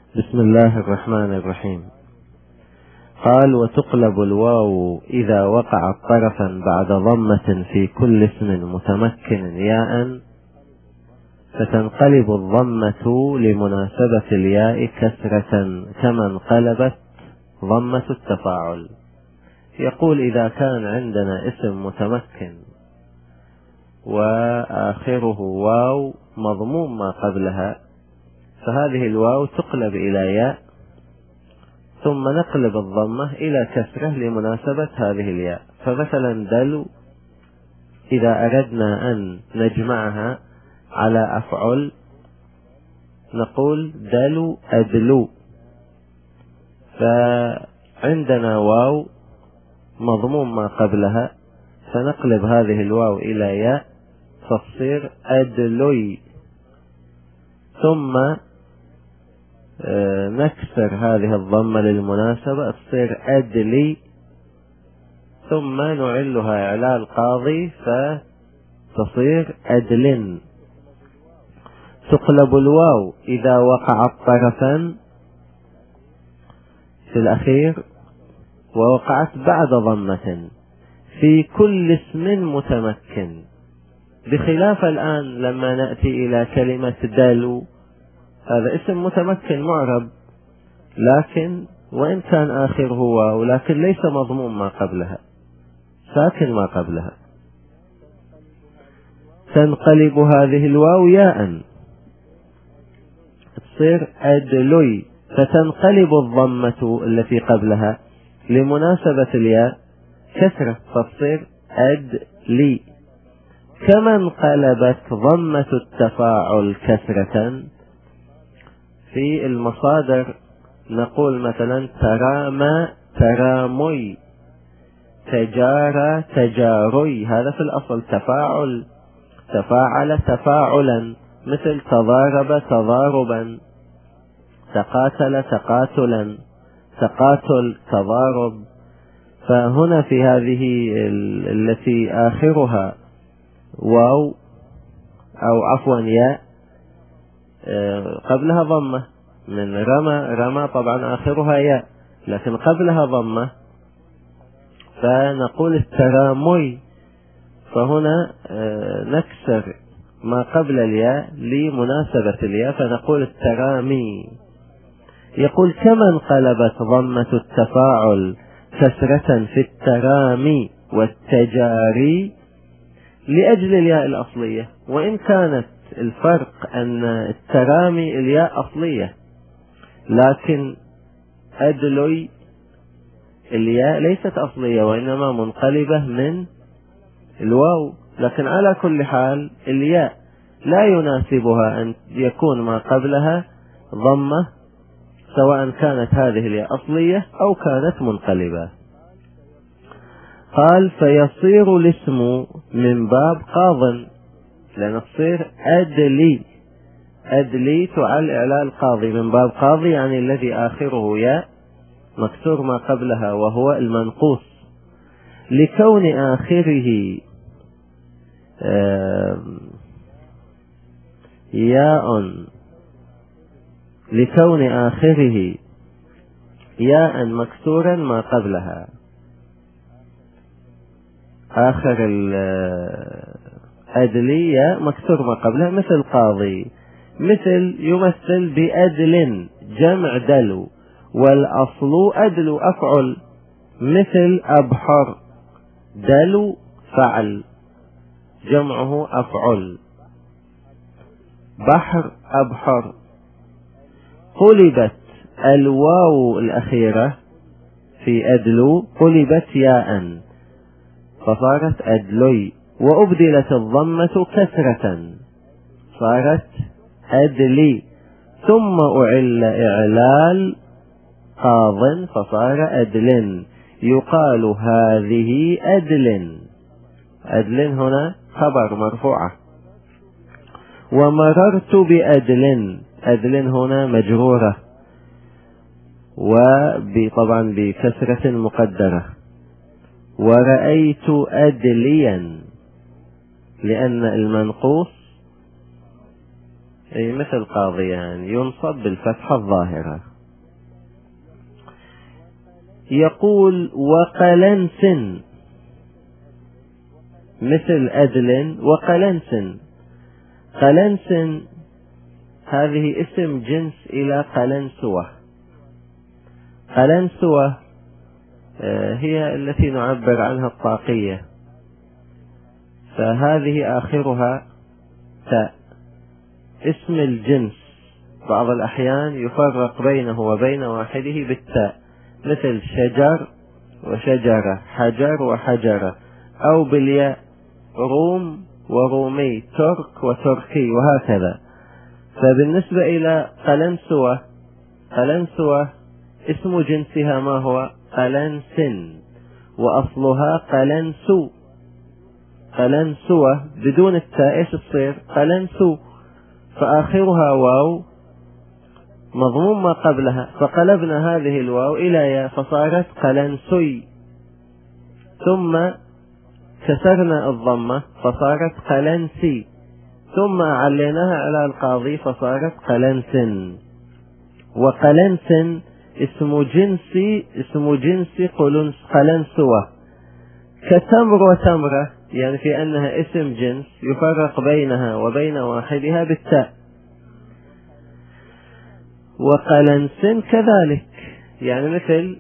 بسم الله الرحمن الرحيم. قال: وتقلب الواو إذا وقعت طرفا بعد ضمة في كل اسم متمكن ياء، فتنقلب الضمة لمناسبة الياء كسرة كما انقلبت ضمة التفاعل. يقول: إذا كان عندنا اسم متمكن وآخره واو مضموم ما قبلها، فهذه الواو تقلب إلى ياء، ثم نقلب الضمة إلى كسرة لمناسبة هذه الياء. فمثلا دلو، إذا أردنا أن نجمعها على أفعل نقول دلو أدلو، فعندنا واو مضموم ما قبلها، فنقلب هذه الواو إلى ياء فتصير أدلوي، ثم نكسر هذه الضمة للمناسبة تصير أدلي، ثم نعلها إعلال قاضي فتصير أدلن. تقلب الواو إذا وقعت طرفا في الأخير ووقعت بعد ضمة في كل اسم متمكن، بخلاف الآن لما نأتي إلى كلمة دلو، هذا اسم متمكن معرب، لكن وإن كان آخره واو لكن ليس مضموم ما قبلها، ساكن ما قبلها. تنقلب هذه الواو ياء تصير أدلوي، فتنقلب الضمة التي قبلها لمناسبة الياء كسرة فتصير أدلي، كما انقلبت ضمة التفاعل كسرة. في المصادر نقول مثلا ترامى ترامي، تجارى تجاري، هذا في الأصل تفاعل، تفاعل تفاعلا، مثل تضارب تضاربا، تقاتل تقاتلا، تقاتل تضارب. فهنا في هذه التي آخرها واو أو عفوا ياء قبلها ضمة، من رمى، رمى طبعا آخرها ياء لكن قبلها ضمة، فنقول الترامي، فهنا نكسر ما قبل الياء لمناسبة الياء فنقول الترامي. يقول: كما انقلبت ضمة التفاعل كسرة في الترامي والتجاري لأجل الياء الأصلية، وإن كانت الفرق أن الترامي الياء أصلية، لكن أدلوي الياء ليست أصلية وإنما منقلبة من الواو. لكن على كل حال الياء لا يناسبها أن يكون ما قبلها ضمة، سواء كانت هذه الياء أصلية أو كانت منقلبة. قال: فيصير الاسم من باب قاض، لأن تصير أدلي، أدلي تعل إعلال قاضي، من باب قاضي يعني الذي آخره ياء مكسور ما قبلها وهو المنقوص، لكون آخره ياء، لكون آخره ياء مكسورا ما قبلها، آخر الأدلي ياء مكسور ما قبلها، مثل قاضي، مثل يمثل بأدل جمع دلو، والأصل أدلو أفعل، مثل أبحر دلو فعل جمعه أفعل، بحر أبحر. قلبت الواو الأخيرة في أدلو قلبت ياء فصارت أدلي، وأبدلت الضمة كسرة صارت أدلي، ثم أعل إعلال قاض فصار أدل، يقال هذه أدل. أدل هنا خبر مرفوعة. ومررت بأدل، أدل هنا مجرورة وطبعا بكسرة مقدرة. ورأيت أدليا، لأن المنقوص أي مثل قاضيان ينصب بالفتحة الظاهرة. يقول وقلنس مثل أدل وقلنس. قلنس هذه اسم جنس إلى قلنسوة. قلنسوة هي التي نعبر عنها الطاقية، فهذه آخرها تاء. اسم الجنس بعض الأحيان يفرق بينه وبين واحده بالتاء، مثل شجر وشجرة، حجر وحجرة، أو بالياء روم ورومي، ترك وتركي، وهكذا. فبالنسبة إلى قلنسوة، قلنسوة اسم جنسها ما هو؟ قلنسن، وأصلها قلنسو. قلنسوة بدون التاء ايش تصير؟ قلنسو، فآخرها واو مضموم ما قبلها، فقلبنا هذه الواو إلى ياء فصارت قلنسي، ثم كسرنا الضمة فصارت قلنسي، ثم عليناها على القاضي فصارت قلنسن. وقلنسن اسم جنس قلنسوة، كتمر وتمرة، يعني في أنها اسم جنس يفرق بينها وبين واحدها بالتاء. وقلنسن كذلك، يعني مثل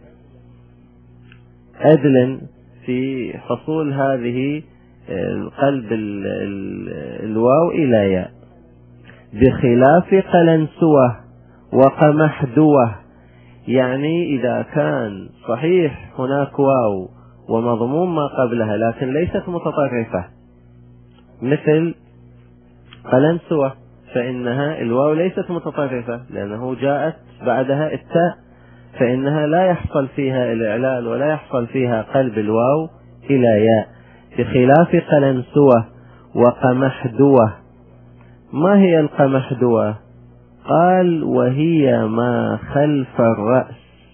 أدل في حصول هذه قلب الواو إلى ياء، بخلاف قلنسوة وقمحدوة. يعني إذا كان صحيح هناك واو ومضموم ما قبلها لكن ليست متطرفة، مثل قلنسوة فإنها الواو ليست متطرفة لأنه جاءت بعدها التاء، فإنها لا يحصل فيها الإعلال ولا يحصل فيها قلب الواو إلى ياء، بخلاف قلنسوة وقمحدوة. ما هي القمحدوة؟ قال وهي ما خلف الرأس،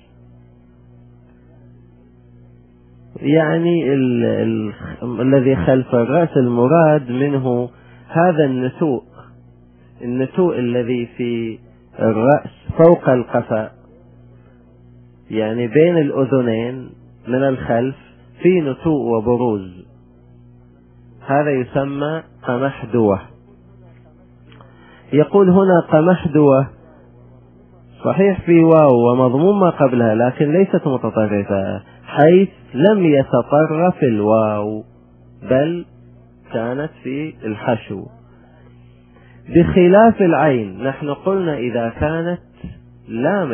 يعني الذي خلف الرأس المراد منه هذا النتوء الذي في الرأس فوق القفا، يعني بين الأذنين من الخلف في نتوء وبروز، هذا يسمى قمحدوة. يقول هنا قمحدوة صحيح في واو ومضموم ما قبلها لكن ليست متطرفة، حيث لم يتطرف الواو بل كانت في الحشو، بخلاف العين. نحن قلنا إذا كانت لام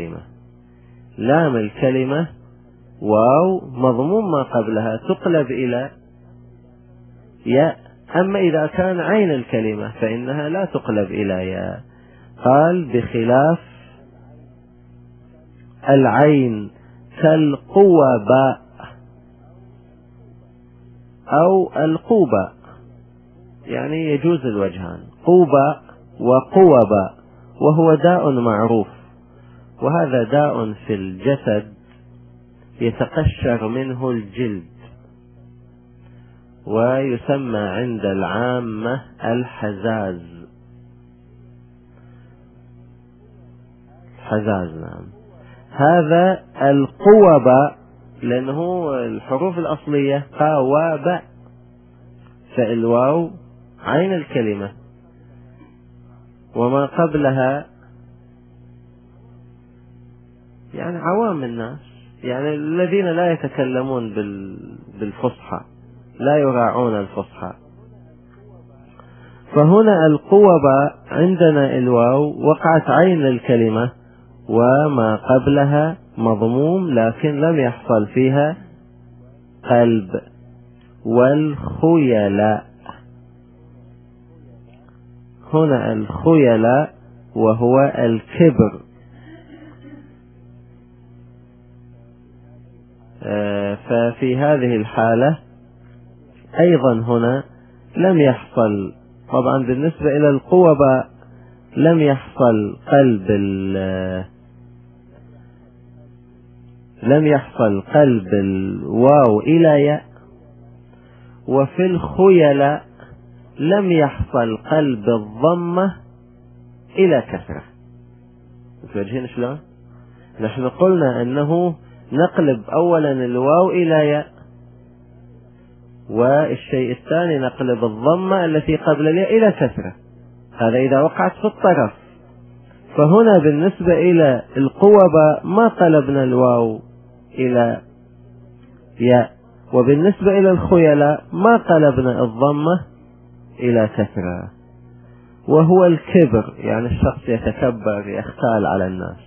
الكلمة واو مضموم ما قبلها تقلب إلى ياء، أما إذا كان عين الكلمة فإنها لا تقلب إلى ياء. قال بخلاف العين كالقوباء أو القوباء، يعني يجوز الوجهان، قوباء وقوباء، وهو داء معروف، وهذا داء في الجسد يتقشر منه الجلد، ويسمى عند العامة الحزاز. نعم. هذا القوباء لأنه الحروف الأصلية قا وباء، فالواو عين الكلمة وما قبلها، يعني عوام الناس، يعني الذين لا يتكلمون بالفصحى، لا يراعون الفصحى. فهنا القوباء عندنا الواو وقعت عين الكلمة وما قبلها مضموم لكن لم يحصل فيها قلب. والخيلاء، هنا الخيلاء وهو الكبر، ففي هذه الحالة أيضا هنا لم يحصل، طبعا بالنسبة إلى القوباء لم يحصل قلب الواو إلى ياء، وفي الخيلاء لم يحصل قلب الضمة إلى كسرة. متوجهين شلون؟ نحن قلنا أنه نقلب أولا الواو إلى ياء، والشيء الثاني نقلب الضمة التي قبل الياء إلى كسرة. هذا إذا وقعت في الطرف. فهنا بالنسبة إلى القوبة ما قلبنا الواو إلى ياء، وبالنسبة إلى الخيلاء ما قلبنا الضمة إلى كسرة. وهو الكبر، يعني الشخص يتكبر يختال على الناس.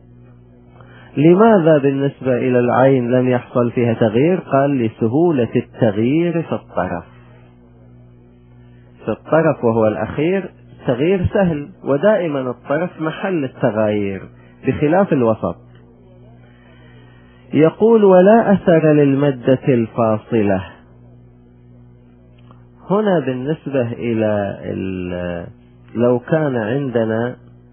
لماذا بالنسبة إلى العين لم يحصل فيها تغيير؟ قال لسهولة التغيير في الطرف. في الطرف وهو الأخير تغيير سهل، ودائما الطرف محل التغاير بخلاف الوسط. يقول ولا أثر للمدة الفاصلة. هنا بالنسبة إلى لو كان عندنا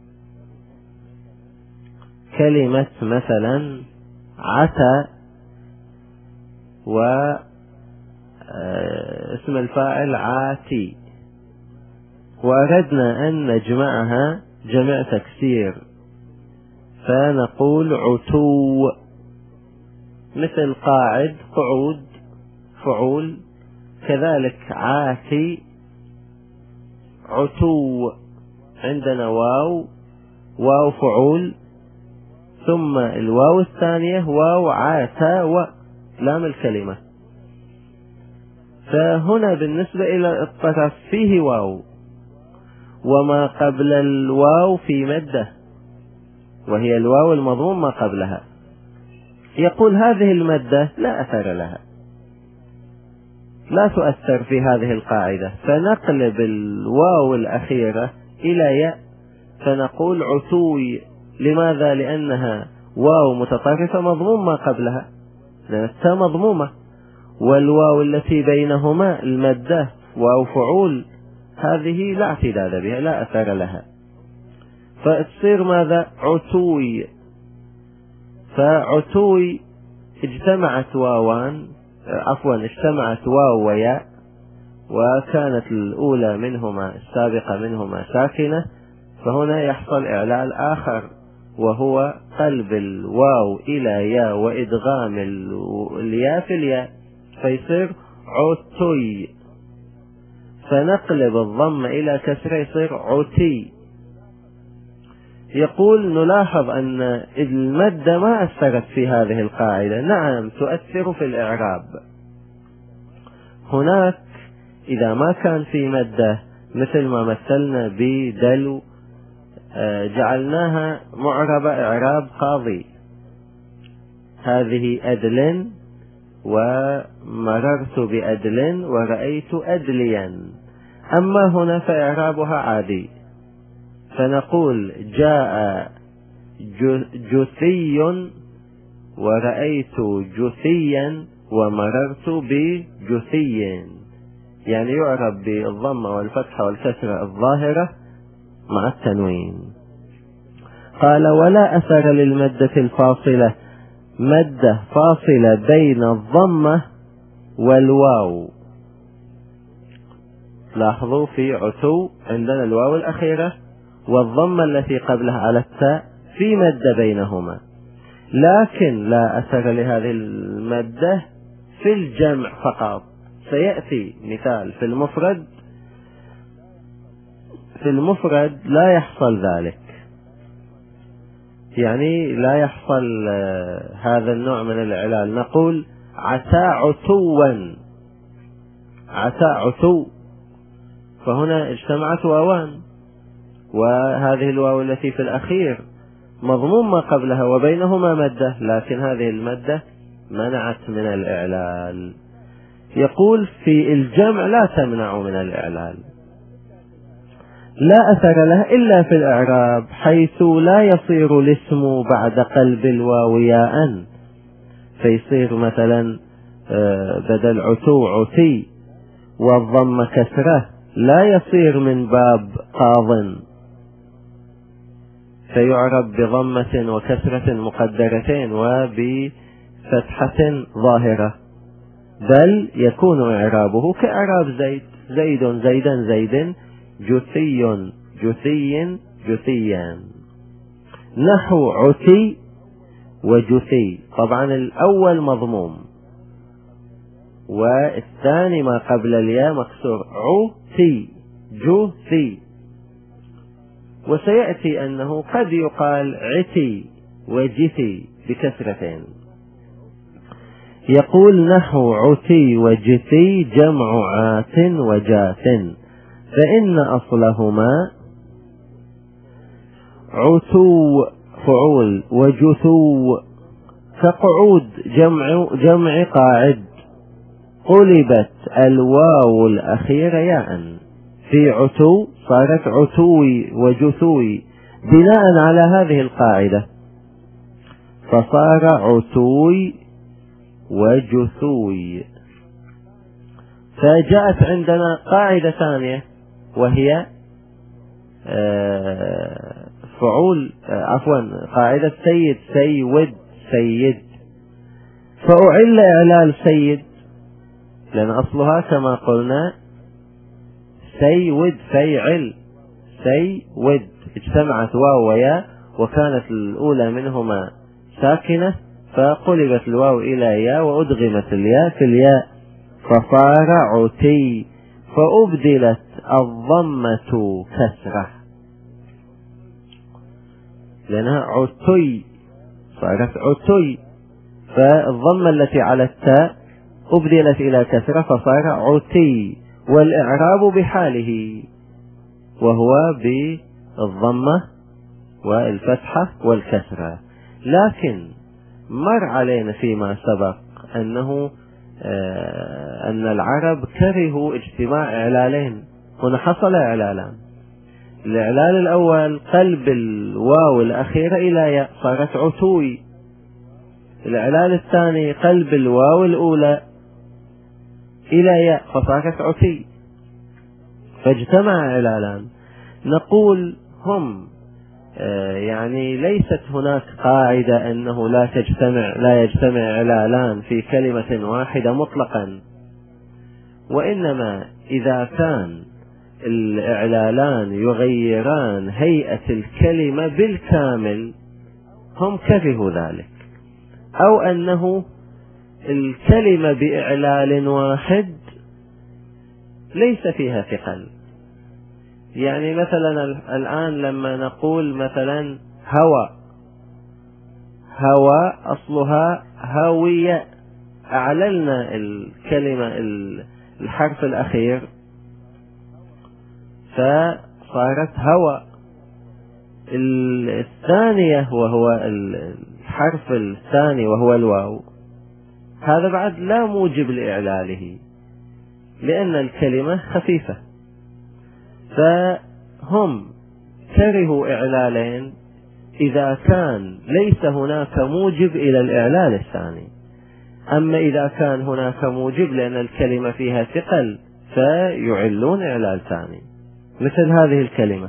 كلمة مثلا عتى واسم الفاعل عاتي، وأردنا أن نجمعها جمع تكسير، فنقول عتو، مثل قاعد قعود فعول، كذلك عاتي عتو. عندنا واو فعول، ثم الواو الثانية واو عاتا ولام الكلمة. فهنا بالنسبة إلى الطرف فيه واو، وما قبل الواو في مدة، وهي الواو المضموم ما قبلها. يقول هذه المدة لا أثر لها، لا تؤثر في هذه القاعدة، فنقلب الواو الأخيرة إلى ياء، فنقول عتوي. لماذا؟ لأنها واو متطرفة مضموم ما قبلها، لأن التاء مضمومة، والواو التي بينهما المدة واو فعول هذه لا اعتداد بها، لا أثر لها، فتصير ماذا؟ عتوي. فعتوي اجتمعت واو وياء، وكانت الأولى منهما السابقة منهما ساكنة، فهنا يحصل إعلال آخر، وهو قلب الواو إلى ياء وإدغام الياء في الياء، فيصير عتي. فنقلب الضم إلى كسرة يصير عتي. يقول نلاحظ أن المادة ما أثرت في هذه القاعدة. نعم تؤثر في الإعراب. هناك إذا ما كان في مادة مثل ما مثلنا بدلو جعلناها معربة إعراب قاضي، هذه أدل ومررت بأدل ورأيت أدليا. أما هنا فإعرابها عادي، فنقول جاء جثي ورأيت جثيا ومررت بجثي، يعني يعرب بالضمة والفتحة والكسرة الظاهرة مع التنوين. قال ولا أثر للمدة الفاصلة، مدة فاصلة بين الضمة والواو. لاحظوا في عتو عندنا الواو الأخيرة والضمة التي قبلها على التاء، في مدة بينهما، لكن لا أثر لهذه المدة في الجمع فقط. سيأتي مثال في المفرد لا يحصل ذلك، يعني لا يحصل هذا النوع من الإعلال. نقول عتى عتو، فهنا اجتمعت واوان، وهذه الواو التي في الأخير مضموم ما قبلها وبينهما مدة، لكن هذه المدة منعت من الإعلال. يقول في الجمع لا تمنع من الإعلال، لا أثر له إلا في الإعراب، حيث لا يصير الاسم بعد قلب الواو ياء، فيصير مثلا بدل عتو عتي، والضم كسرة لا يصير من باب قاض، فيعرب بضمة وكسرة مقدرتين وبفتحة ظاهرة، بل يكون إعرابه كإعراب زيد، زيد زيدا زيد، جثي جثي جثيا. نحو عتي وجثي، طبعا الأول مضموم والثاني ما قبل الياء مكسور، عتي جثي. وسيأتي أنه قد يقال عتي وجثي بكسرتين. يقول نحو عتي وجثي جمع عات وجاث، فإن أصلهما عتو فعول وجثو، كقعود جمع قاعد، قلبت الواو الأخيرة ياء في عتو صارت عتوي وجثوي بناء على هذه القاعدة، فصار عتوي وجثوي. فجاءت عندنا قاعدة ثانية وهي فعول قاعدة سيد سيود سيد، فأعل إعلال سيد لأن أصلها كما قلنا سيود فيعل سيود، اجتمعت واو وياء وكانت الأولى منهما ساكنة فقلبت الواو إلى ياء وأدغمت الياء في الياء فصار عتي، فأبدلت الضمة كسرة لأنها عتي صارت عتي، فالضمة التي على التاء أبدلت إلى كسرة فصار عتي، والإعراب بحاله وهو بالضمة والفتحة والكسرة. لكن مر علينا فيما سبق أن العرب كرهوا اجتماع إعلالين. هنا حصل إعلالان، الإعلال الأول قلب الواو الأخيرة إلى ياء صارت عتوي، الإعلال الثاني قلب الواو الأولى إلى ياء فصارت عتي، فاجتمع إعلالان. نقول هم يعني ليست هناك قاعدة أنه لا يجتمع إعلالان في كلمة واحدة مطلقا، وإنما إذا كان الإعلالان يغيران هيئة الكلمة بالكامل هم كرهوا ذلك، أو أنه الكلمة بإعلال واحد ليس فيها ثقل. يعني مثلا الآن لما نقول مثلا هوى أصلها هاوية، أعللنا الكلمة الحرف الأخير فصارت هوى. الثانية وهو الحرف الثاني وهو الواو، هذا بعد لا موجب لإعلاله لأن الكلمة خفيفة، فهم كرهوا إعلالين إذا كان ليس هناك موجب إلى الإعلال الثاني. أما إذا كان هناك موجب لأن الكلمة فيها ثقل فيعلون إعلال ثاني، مثل هذه الكلمة.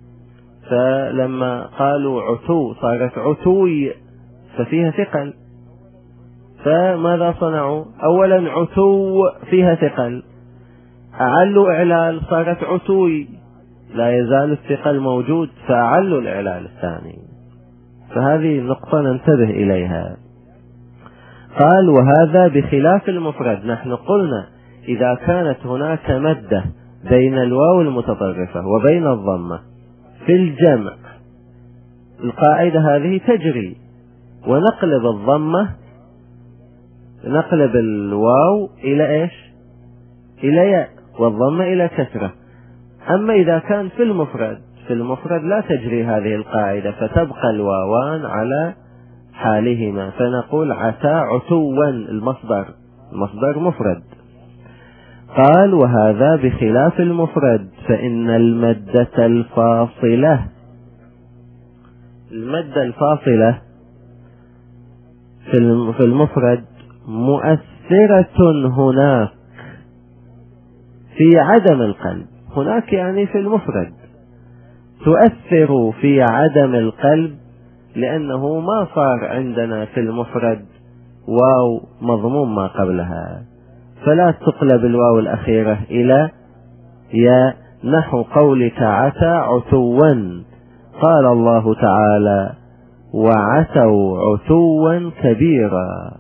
فلما قالوا عتو صارت عتوي ففيها ثقل، فماذا صنعوا؟ أولا عتو فيها ثقل، أعلوا إعلال صارت عتوي، لا يزال الثقل موجود فأعلوا الإعلال الثاني. فهذه نقطة ننتبه إليها. قال وهذا بخلاف المفرد. نحن قلنا إذا كانت هناك مدة بين الواو المتطرفة وبين الضمة في الجمع القاعدة هذه تجري، ونقلب الضمة نقلب الواو إلى إيش؟ إلى ياء، والضمة إلى كسرة. أما إذا كان في المفرد لا تجري هذه القاعدة، فتبقى الواوان على حالهما، فنقول عتى عتوا المصدر مفرد. قال وهذا بخلاف المفرد، فإن المدة الفاصلة في المفرد مؤثرة هناك في عدم القلب. هناك يعني في المفرد تؤثر في عدم القلب، لأنه ما صار عندنا في المفرد واو مضموم ما قبلها، فلا تقلب الواو الأخيرة إلى ياء، نحو قولك عتى عتوا قال الله تعالى: وعتوا عتوا كبيرا.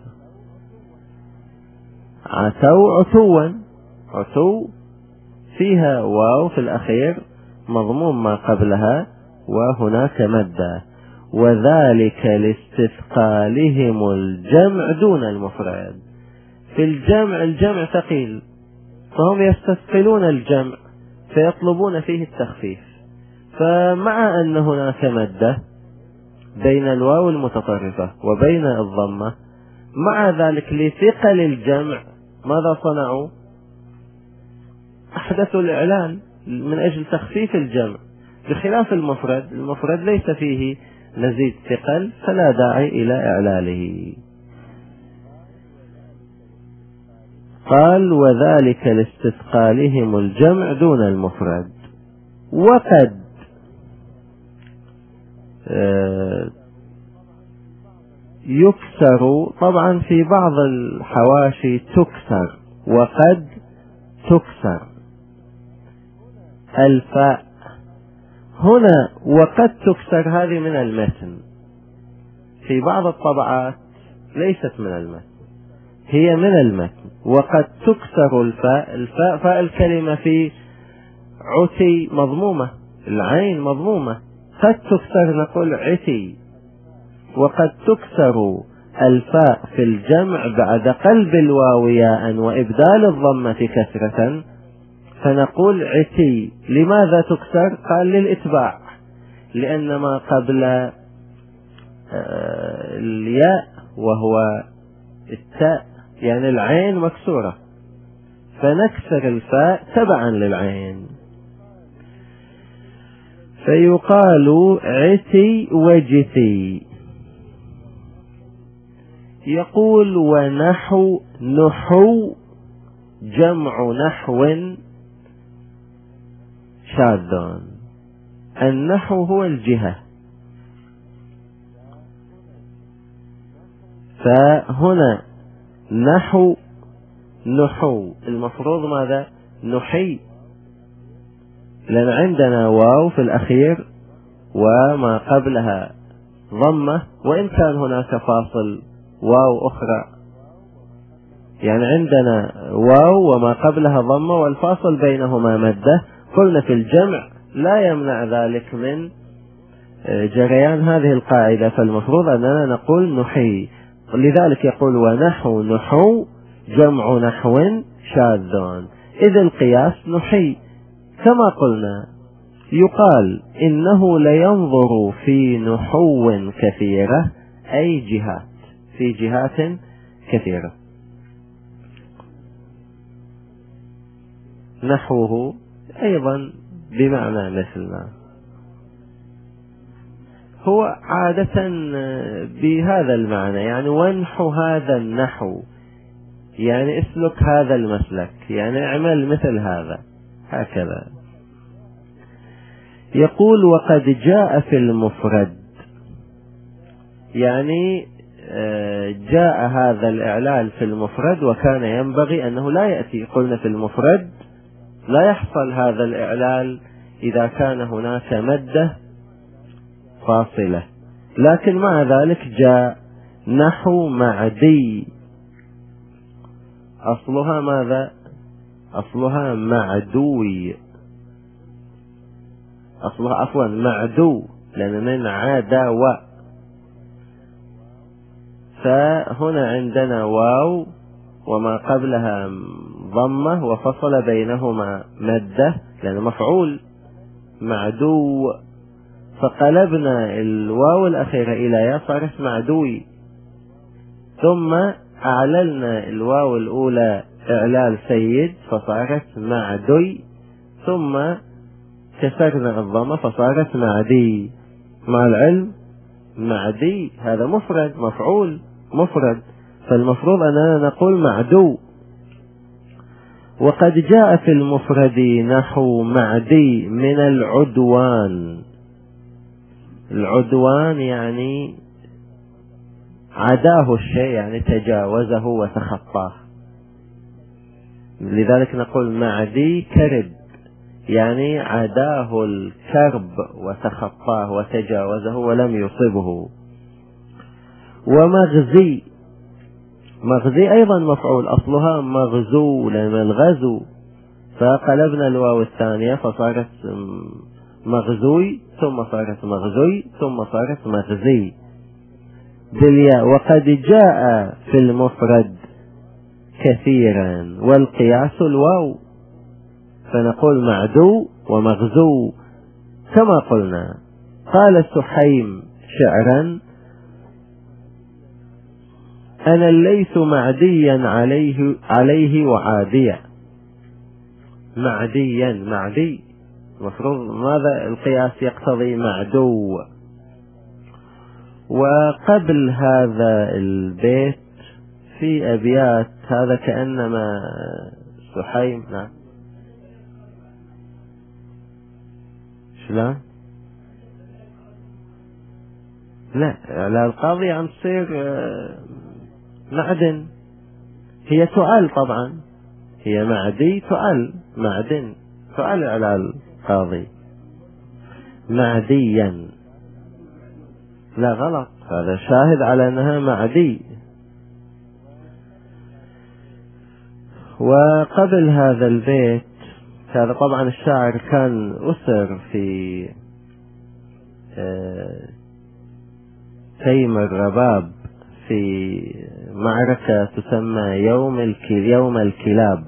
عتوا عتوا، عتو فيها واو في الأخير مضموم ما قبلها وهناك مدة، وذلك لاستثقالهم الجمع دون المفرد. في الجمع ثقيل، فهم يستثقلون الجمع فيطلبون فيه التخفيف، فمع أن هناك مدة بين الواو المتطرفة وبين الضمة، مع ذلك لثقل الجمع ماذا صنعوا؟ أحدثوا الإعلان من أجل تخفيف الجمع، بخلاف المفرد ليس فيه مزيد ثقل فلا داعي إلى إعلاله. قال: وذلك لاستثقالهم الجمع دون المفرد. وقد يكسر، طبعا في بعض الحواشي تكسر، وقد تكسر الفاء هنا. وقد تكسر هذه من المتن، في بعض الطبعات ليست من المتن، هي من المتن. وقد تكسر الفاء فاء الكلمة في عتي مضمومة، العين مضمومة، قد تكسر نقول عتي. وقد تكسر الفاء في الجمع بعد قلب الواو ياء وإبدال الضمة كسرة، فنقول عتي. لماذا تكسر؟ قال: للإتباع، لأن ما قبل الياء وهو التاء يعني العين مكسورة، فنكسر الفاء تبعا للعين. فيقال عتي وجتي. يقول: ونحو، نحو جمع نحو شاذ. النحو هو الجهة، فهنا نحو المفروض ماذا؟ نحي، لأن عندنا واو في الأخير وما قبلها ضمة، وإن كان هناك فاصل واو أخرى، يعني عندنا واو وما قبلها ضمة والفاصل بينهما مدة. قلنا في الجمع لا يمنع ذلك من جريان هذه القاعدة، فالمفروض أننا نقول نحي. لذلك يقول: ونحو، نحو جمع نحو شاذ، إذ القياس نحي. كما قلنا يقال: إنه لينظر في نحو كثيرة، أي جهات، في جهات كثيرة. نحوه أيضا بمعنى مثلنا، هو عادة بهذا المعنى، يعني وانحو هذا النحو، يعني اسلك هذا المسلك، يعني اعمل مثل هذا، هكذا. يقول: وقد جاء في المفرد، يعني جاء هذا الإعلال في المفرد وكان ينبغي أنه لا يأتي. قلنا في المفرد لا يحصل هذا الإعلال إذا كان هناك مدة فاصلة، لكن مع ذلك جاء. نحو معدي، أصلها ماذا؟ أصلها معدوي، أصلها عفوا معدو، لأن من عداوة. فهنا عندنا واو وما قبلها ضمة وفصل بينهما مدة، لأن مفعول معدو، فقلبنا الواو الأخيرة إلى يا صارت معدوي، ثم أعللنا الواو الأولى إعلال سيد فصارت معدي، ثم كسرنا الضمة فصارت معدي. مع العلم معدي هذا مفرد، مفعول مفرد، فالمفروض أننا نقول معدو. وقد جاء في المفرد نحو معدي من العدوان. العدوان يعني عداه الشيء، يعني تجاوزه وتخطاه، لذلك نقول معدي كرب، يعني عداه الكرب وتخطاه وتجاوزه ولم يصبه. ومغزي، مغزي أيضا مفعول، أصلها مغزو لما الغزو، فقلبنا الواو الثانية فصارت مغزوي ثم صارت مغزوي ثم صارت مغزي بالياء. وقد جاء في المفرد كثيرا والقياس الواو، فنقول معدو ومغزو كما قلنا. قال سحيم شعرا: أنا الليث معديا عليه وعاديا. معديا، معدي مفروض ماذا القياس يقتضي؟ معدو. وقبل هذا البيت في أبيات، هذا كأنما سحيم، نعم شلون؟ لا، على القاضي عم تصير معدن، هي تؤل طبعا، هي معدي تؤل، معدن تؤل على القاضي معديا. لا غلط، هذا شاهد على أنها معدي. وقبل هذا البيت، هذا طبعا الشاعر كان أسر في تيم الرباب في معركة تسمى يوم الكلاب.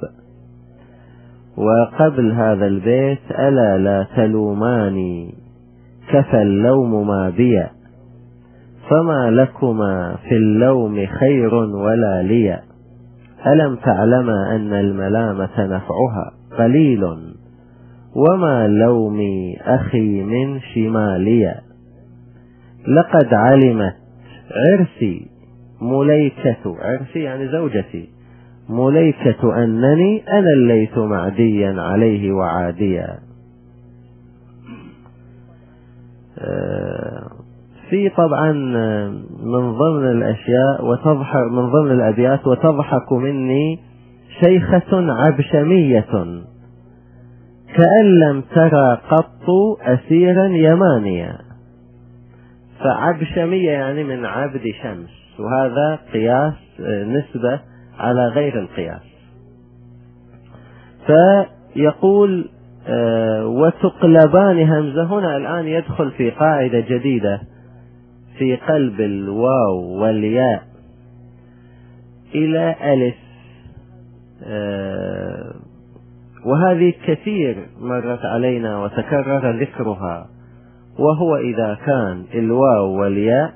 وقبل هذا البيت: ألا لا تلوماني كفى اللوم ما بي، فما لكما في اللوم خير ولا لي، ألم تعلما أن الملامة نفعها قليل، وما لومي أخي من شمالي، لقد علمت عرسي مليكة، عرسي يعني زوجتي، مليكة أنني أنا الليث معديا عليه وعاديا. في طبعا من ضمن الأشياء وتضحك من ضمن الأبيات: وتضحك مني شيخة عبشمية كأن لم ترى قط أسيرا يمانيا. فعبشمية يعني من عبد شمس، وهذا قياس نسبة على غير القياس. فيقول وتقلبان همزة، هنا الآن يدخل في قاعدة جديدة في قلب الواو والياء إلى ألف، وهذه كثير مرت علينا وتكرر ذكرها، وهو إذا كان الواو والياء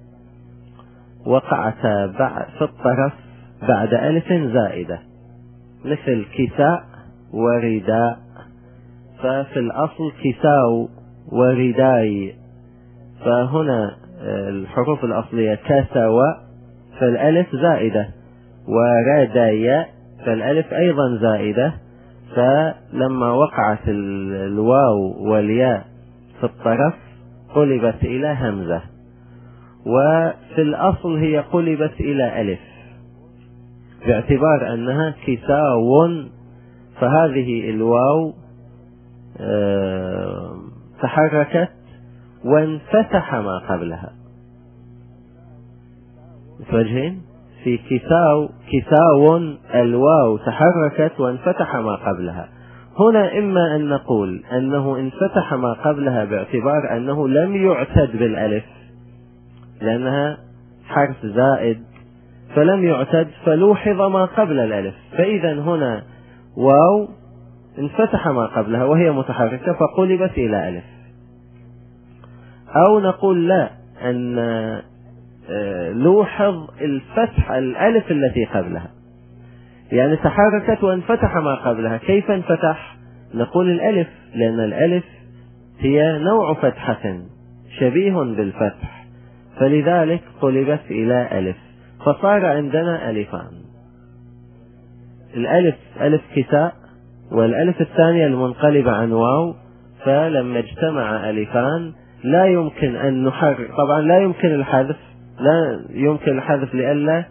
وقعتا في الطرف بعد ألف زائدة، مثل كساء ورداء، ففي الأصل كساو ورداي، فهنا الحروف الأصلية كسوى فالألف زائدة، وردايا فالألف أيضا زائدة، فلما وقعت الواو والياء في الطرف قلبت إلى همزة، وفي الأصل هي قلبت إلى ألف باعتبار أنها كساو، فهذه الواو تحركت وانفتح ما قبلها. متوجهين؟ في كساو الواو تحركت وانفتح ما قبلها. هنا إما أن نقول أنه انفتح ما قبلها باعتبار أنه لم يعتد بالألف لأنها حرف زائد فلم يعتد فلوحظ ما قبل الألف، فإذا هنا واو انفتح ما قبلها وهي متحركة فقلبت إلى ألف. أو نقول لا، أن لوحظ الفتح الألف التي قبلها، يعني تحركت وانفتح ما قبلها. كيف انفتح؟ نقول الألف، لأن الألف هي نوع فتحة شبيه بالفتح، فلذلك قلبت إلى ألف، فصار عندنا ألفان: الألف ألف كساء، والألف الثانية المنقلبة عن واو، فلما اجتمع ألفان لا يمكن أن نحرك، طبعا لا يمكن الحذف لئلا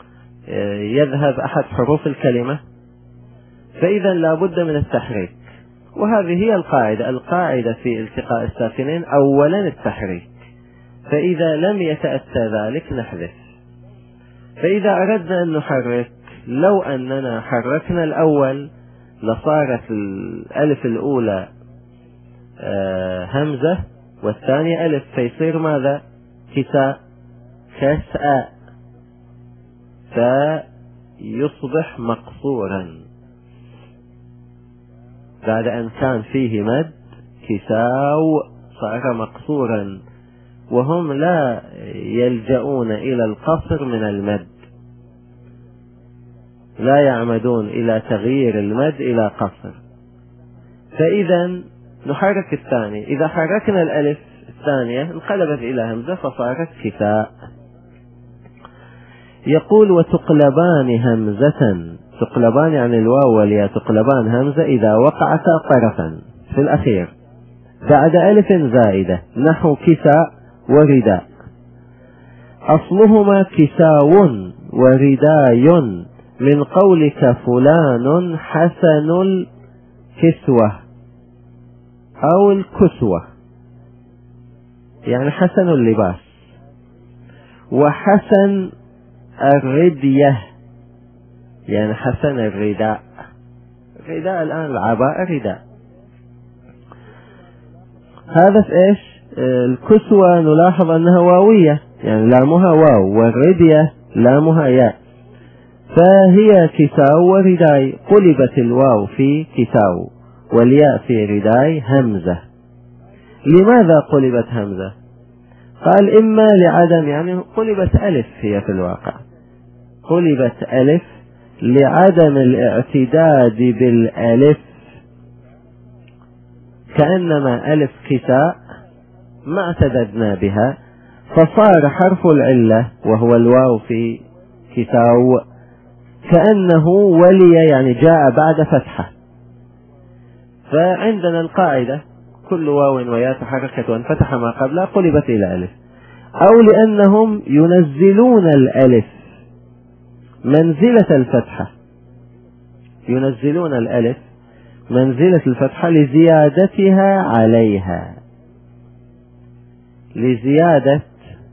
يذهب أحد حروف الكلمة، فإذا لا بد من التحريك. وهذه هي القاعدة في التقاء الساكنين أولا التحريك، فإذا لم يتأتى ذلك نحذف. فإذا أردنا أن نحرك، لو أننا حركنا الأول لصارت الألف الأولى همزة والثانية ألف، فيصير ماذا؟ كساء، كساء، فيصبح مقصورا بعد أن كان فيه مد. كساو صار مقصورا، وهم لا يلجؤون إلى القصر من المد، لا يعمدون إلى تغيير المد إلى قصر. فإذا نحرك الثاني، إذا حركنا الألف الثانية انقلبت إلى همزة فصارت كساء. يقول وتقلبان همزة، تقلبان يعني الواو والياء، تقلبان همزة إذا وقعتا طرفا في الأخير بعد ألف زائدة، نحو كساء ورداء. أصلهما كساو ورداي، من قولك فلان حسن الكسوة أو الكسوة، يعني حسن اللباس. وحسن الردية يعني حسن الرداء، الرداء الآن العباءة رداء. هذا في إيش؟ الكسوة نلاحظ أنها واوية، يعني لامها واو، والردية لامها ياء، فهي كساو ورداي. قلبت الواو في كساو والياء في رداي همزة. لماذا قلبت همزة؟ قال إما لعدم، يعني قلبت ألف، هي في الواقع قلبت ألف لعدم الاعتداد بالألف، كأنما ألف كساء ما اعتددنا بها، فصار حرف العلة وهو الواو في كساو كأنه ولي، يعني جاء بعد فتحة. فعندنا القاعدة كل واو وياء تحركت وانفتح ما قبلها قلبت إلى ألف. أو لأنهم ينزلون الألف منزلة الفتحة، ينزلون الألف منزلة الفتحة لزيادتها عليها، لزيادة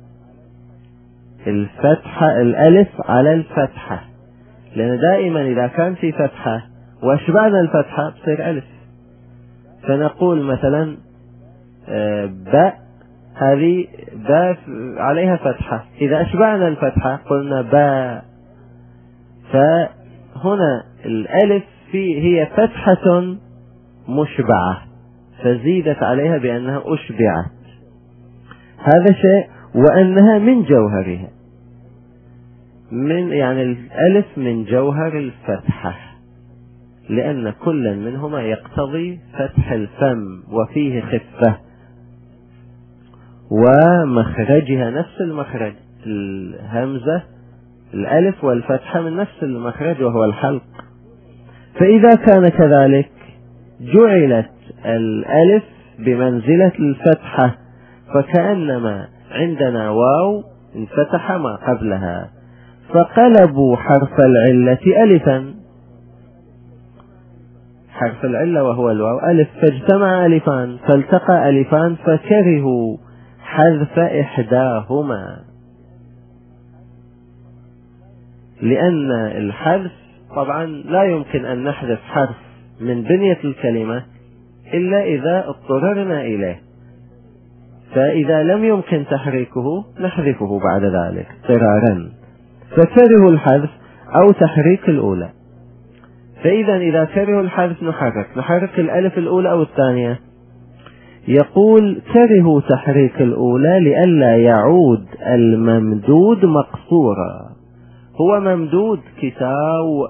الفتحة الألف على الفتحة، لأن دائما إذا كان في فتحة وأشبعنا الفتحة تصير ألف. فنقول مثلا باء، هذه باء عليها فتحة، إذا أشبعنا الفتحة قلنا باء. فهنا الألف هي فتحة مشبعة فزيدت عليها بأنها أشبعت، هذا شيء. وأنها من جوهرها، من يعني الألف من جوهر الفتحة، لأن كل منهما يقتضي فتح الفم وفيه خفة، ومخرجها نفس المخرج، الهمزة الألف والفتحة من نفس المخرج وهو الحلق. فإذا كان كذلك جعلت الألف بمنزلة الفتحة، فكأنما عندنا واو انفتح ما قبلها، فقلبوا حرف العلة ألفا، حرف العلة وهو الواو ألف، فاجتمع ألفان فالتقى ألفان فكرهوا حذف إحداهما، لأن الحذف طبعا لا يمكن أن نحذف حرف من بنية الكلمة إلا إذا اضطررنا إليه، فإذا لم يمكن تحريكه نحذفه بعد ذلك اضطرارا، فكرهوا الحذف أو تحريك الأولى. فإذا إذا كرهوا الحذف نحرك الألف الأولى أو الثانية. يقول كرهوا تحريك الأولى لئلا يعود الممدود مقصورا، هو ممدود كساو،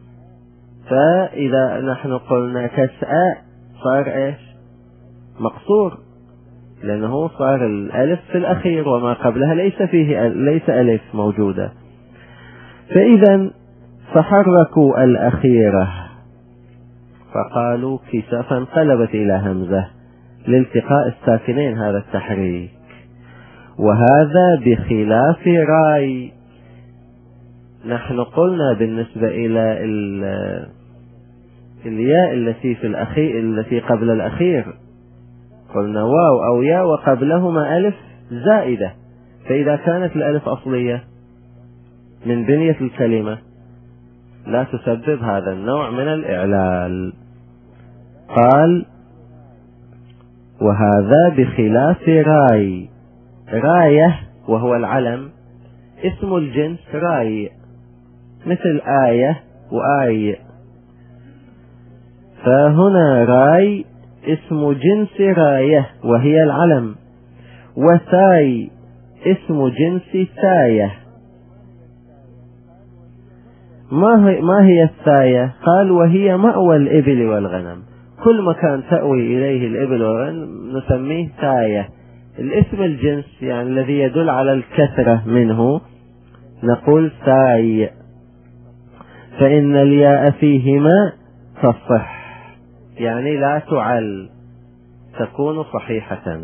فإذا نحن قلنا كساء صار إيش؟ مقصور، لأنه صار الألف في الأخير وما قبلها ليس ألف موجودة. فإذا فحركوا الأخيرة فقالوا كساء فانقلبت إلى همزة لالتقاء الساكنين، هذا التحريك. وهذا بخلاف راي. نحن قلنا بالنسبة إلى الياء التي قبل الأخير قلنا واو أو ياء وقبلهما ألف زائدة، فإذا كانت الألف أصلية من بنية الكلمة لا تسبب هذا النوع من الإعلال. قال: وهذا بخلاف راي. راية وهو العلم اسم الجنس راي، مثل آية وآي، فهنا راي اسم جنس راية وهي العلم، وثاي اسم جنس ثاية. ما هي الثاية؟ قال: وهي مأوى الإبل والغنم، كل مكان تأوي إليه الإبل والغنم نسميه ثاية. الاسم الجنس يعني الذي يدل على الكثرة منه نقول ثاي، فإن الياء فيهما تصح، يعني لا تعل، تكون صحيحة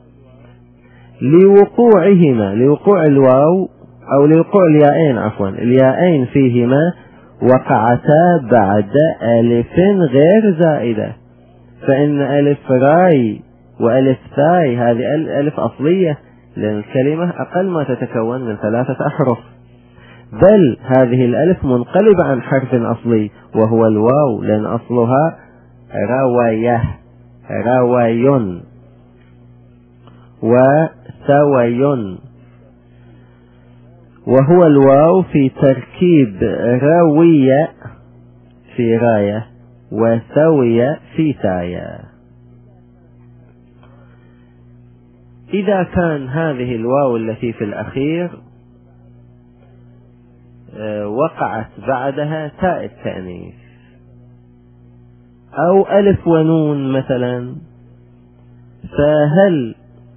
لوقوعهما، لوقوع الواو أو لوقوع الياءين، عفوا الياءين فيهما وقعتا بعد ألف غير زائدة، فإن ألف راي وألف ثاي هذه ألف أصلية، لأن الكلمة أقل ما تتكون من 3 أحرف، بل هذه الألف منقلبة عن حرف أصلي وهو الواو، لأن أصلها رويه، روي وثوي، وهو الواو في تركيب روية في راية وثوية في ثاية. إذا كان هذه الواو التي في الأخير وقعت بعدها تاء التأنيث أو ألف ونون مثلا، فهل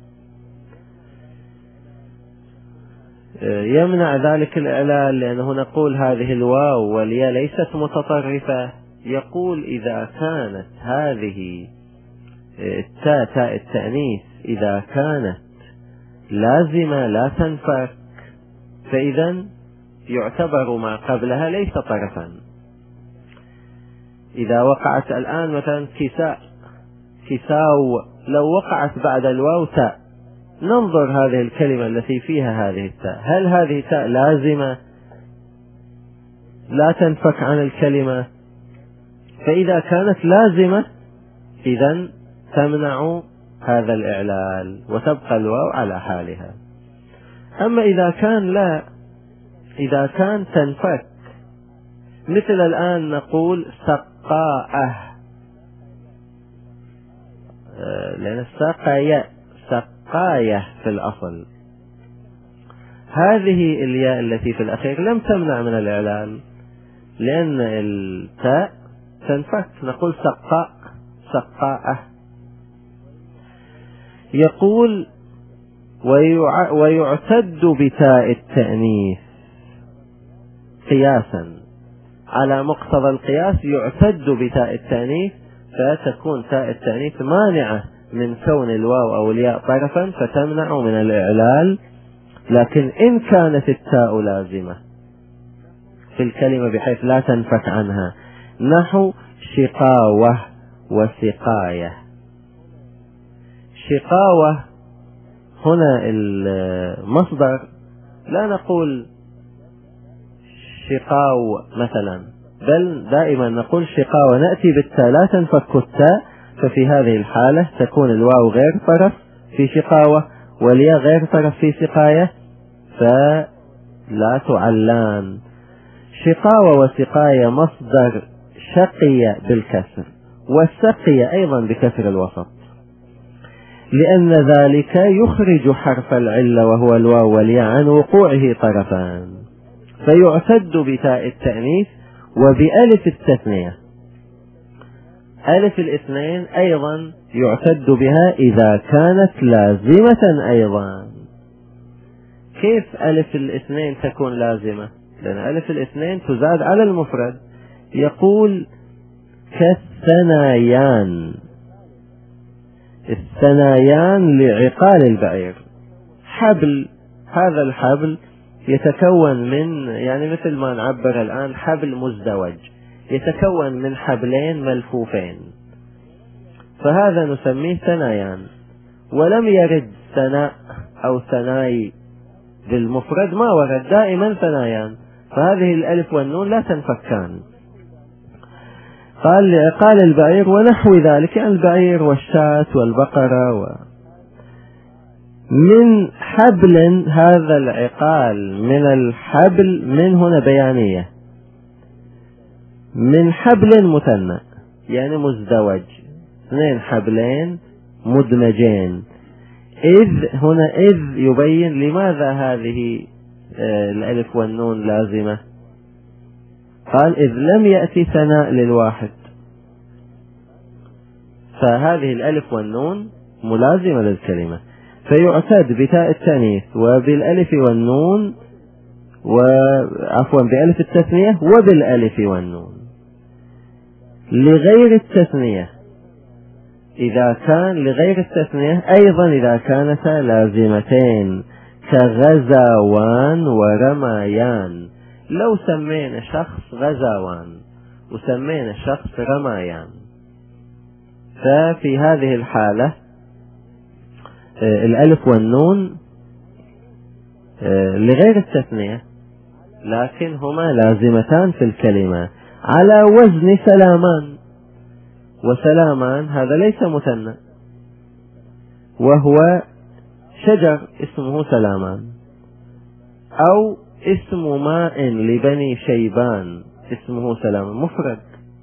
يمنع ذلك الإعلال؟ لأنه نقول هذه الواو والياء ليست متطرفة. يقول: إذا كانت هذه تاء التأنيث إذا كانت لازمة لا تنفك، فإذا يعتبر ما قبلها ليس طرفا. إذا وقعت الآن مثلا كساو، لو وقعت بعد الواو تاء، ننظر هذه الكلمة التي فيها هذه التاء، هل هذه تاء لازمة لا تنفك عن الكلمة؟ فإذا كانت لازمة إذن تمنع هذا الإعلال وتبقى الواو على حالها. أما إذا كان لا، إذا كان تنفك، مثل الآن نقول سقاءه، لأن السقاية سقاية في الأصل، هذه الياء التي في الأخير لم تمنع من الإعلال لأن التاء تنفك، نقول سقاء سقاءه. يقول: ويعتد بتاء التأنيث قياسا، على مقتضى القياس يعتد بتاء التأنيث، فتكون تاء التأنيث مانعة من كون الواو أو الياء طرفا فتمنع من الإعلال. لكن إن كانت التاء لازمة في الكلمة بحيث لا تنفك عنها، نحو شقاوة وسقاية. شقاوة هنا المصدر لا نقول شقاو مثلا، بل دائما نقول شقاوة، نأتي بالتاء لا تنفك التاء، ففي هذه الحالة تكون الواو غير طرف في شقاوة والياء غير طرف في سقاية، فلا تعلان. شقاوة وسقاية مصدر شقي بالكسر، والسقي أيضا بكسر الوسط، لأن ذلك يخرج حرف العلة وهو الواو والياء عن وقوعه طرفان، فيعتد بتاء التأنيث وبألف التثنية. ألف الاثنين أيضا يعتد بها إذا كانت لازمة أيضا. كيف ألف الاثنين تكون لازمة؟ لأن ألف الاثنين تزاد على المفرد. يقول: كالثنايان، الثنايان لعقال البعير، حبل، هذا الحبل يتكون من، يعني مثل ما نعبر الآن حبل مزدوج، يتكون من حبلين ملفوفين، فهذا نسميه ثنايان. ولم يرد ثناء أو ثناي بالمفرد، ما ورد، دائما ثنايان، فهذه الألف والنون لا تنفكان. قال البعير ونحو ذلك، يعني البعير والشاة والبقرة من حبل. هذا العقال من الحبل، من هنا بيانية، من حبل مثنى يعني مزدوج، اثنين حبلين مدمجين. إذ يبين لماذا هذه الألف والنون لازمة. قال إذ لم يأتي ثناء للواحد، فهذه الألف والنون ملازمة للكلمة، فيعتد بتاء التانيث وبالألف والنون، بألف التثنية وبالألف والنون. لغير التثنية لغير التثنية أيضا إذا كانتا لازمتين، كغزاوان ورمايان. لو سمينا شخص غزاوان وسمينا شخص رمايان، ففي هذه الحالة الألف والنون لغير التثنية، لكن هما لازمتان في الكلمة على وزن سلامان. وسلامان هذا ليس مثنى، وهو شجر اسمه سلامان، أو اسم ماء لبني شيبان اسمه سلامان مفرد،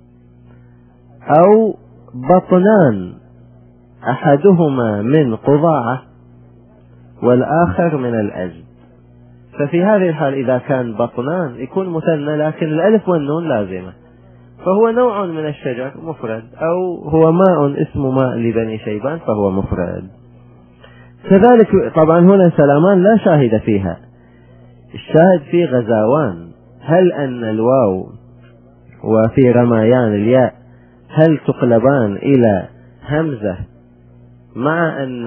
أو بطنان أحدهما من قضاعة والآخر من الأجد. ففي هذه الحال إذا كان بطنان يكون مثنى، لكن الألف والنون لازمة، فهو نوع من الشجر مفرد، أو هو ماء اسم ماء لبني شيبان فهو مفرد. كذلك طبعا هنا سلامان لا شاهد فيها، الشاهد في غزاوان. هل أن الواو وفي رمايان الياء هل تقلبان إلى همزة مع أن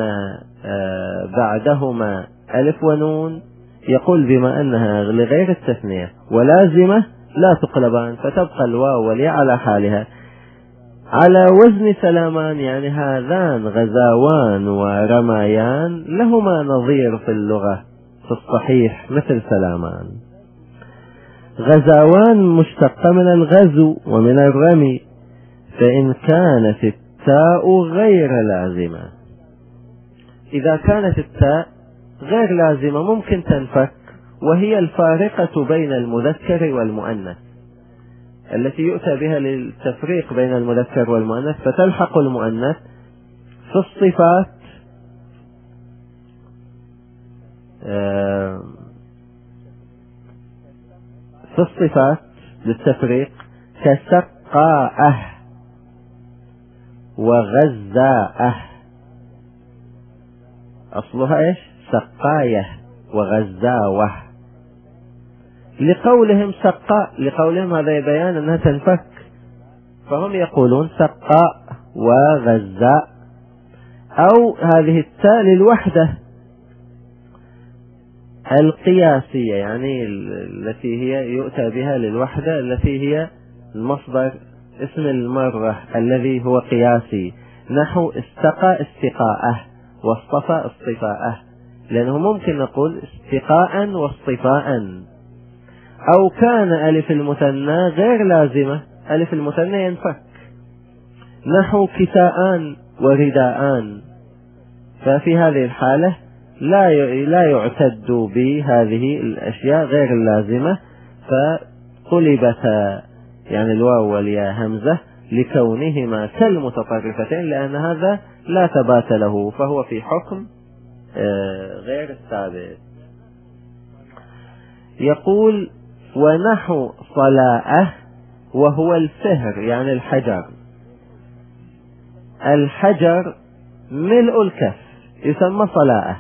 بعدهما ألف ونون؟ يقول بما أنها لغير التثنية ولازمة لا تقلبان، فتبقى الواو والياء على حالها على وزن سلامان. يعني هذان غزاوان ورمايان لهما نظير في اللغة في الصحيح مثل سلامان. غزاوان مشتقة من الغزو ومن الرمي، فإن كانت التاء غير لازمة، إذا كانت التاء غير لازمة ممكن تنفك، وهي الفارقة بين المذكر والمؤنث التي يؤتى بها للتفريق بين المذكر والمؤنث، فتلحق المؤنث في الصفات للتفريق كسقاءه وغزاءه، أصلها إيش؟ سقاية وغزاوة، لقولهم سقاء، لقولهم هذا بيان أنها تنفك، فهم يقولون سقاء وغزاء. أو هذه التاء للوحدة القياسية، يعني التي هي يؤتى بها للوحدة، التي هي المصدر اسم المرة الذي هو قياسي، نحو استقى استقاءه واصطفى اصطفاءه، لأنه ممكن نقول استقاء واصطفاء. أو كان ألف المثنى غير لازمة، ألف المثنى ينفك، نحو كساءان ورداءان، ففي هذه الحالة لا يعتد بهذه الأشياء غير اللازمة، فقلبتا يعني الواو والياء همزة لكونهما كالمتطرفتين، لأن هذا لا ثبات له، فهو في حكم غير الثابت. يقول ونحو صلاءه، وهو الفهر يعني الحجر. الحجر ملء الكف يسمى صلاءه.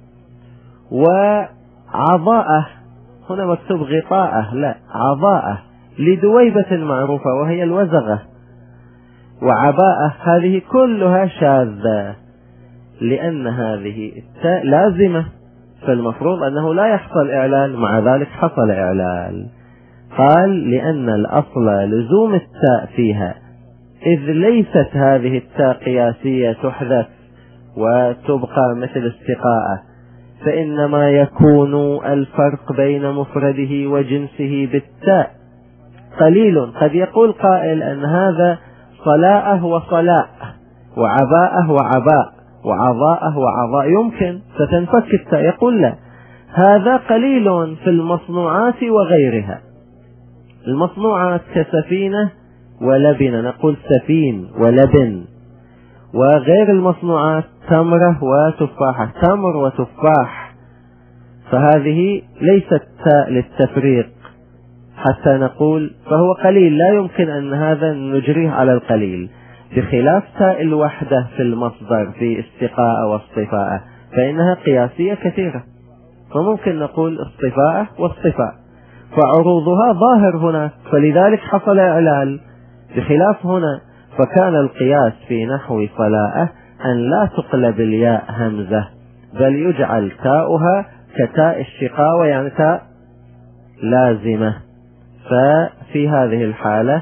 وعضاءه هنا مكتوب غطاءه، لا عضاءه لدويبة معروفة وهي الوزغة. وعباءه هذه كلها شاذة، لأن هذه التاء لازمة، فالمفروض أنه لا يحصل إعلال، مع ذلك حصل إعلال. قال لأن الأصل لزوم التاء فيها، إذ ليست هذه التاء قياسية تحذف وتبقى مثل استقاءة، فإنما يكون الفرق بين مفرده وجنسه بالتاء قليل. قد يقول قائل أن هذا صلاءه وصلاء، وعباءه وعباء، وعضاءه وعضاء، يمكن فتنفك التاء. يقول لا، هذا قليل في المصنوعات وغيرها. المصنوعات كسفينة ولبنة، نقول سفين ولبن. وغير المصنوعات تمرة وتفاحة، تمر وتفاح، فهذه ليست تاء للتفريق حتى نقول فهو قليل، لا يمكن أن هذا نجريه على القليل، بخلاف تاء الوحدة في المصدر في استقاء واصطفاء فإنها قياسية كثيرة، فممكن نقول اصطفاء واصطفاء، فعروضها ظاهر هناك، فلذلك حصل إعلال، بخلاف هنا. فكان القياس في نحو صلاء أن لا تقلب الياء همزة، بل يجعل تاؤها كتاء الشقاوة، يعني تاء لازمة. ففي هذه الحالة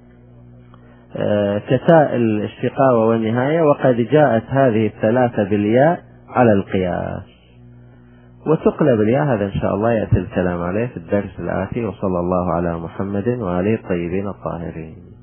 كتاء الشقاوة والنهاية، وقد جاءت هذه الثلاثة بالياء على القياس. وتقلب الياء، هذا إن شاء الله يأتي الكلام عليه في الدرس الآتي. وصلى الله على محمد وآله الطيبين الطاهرين.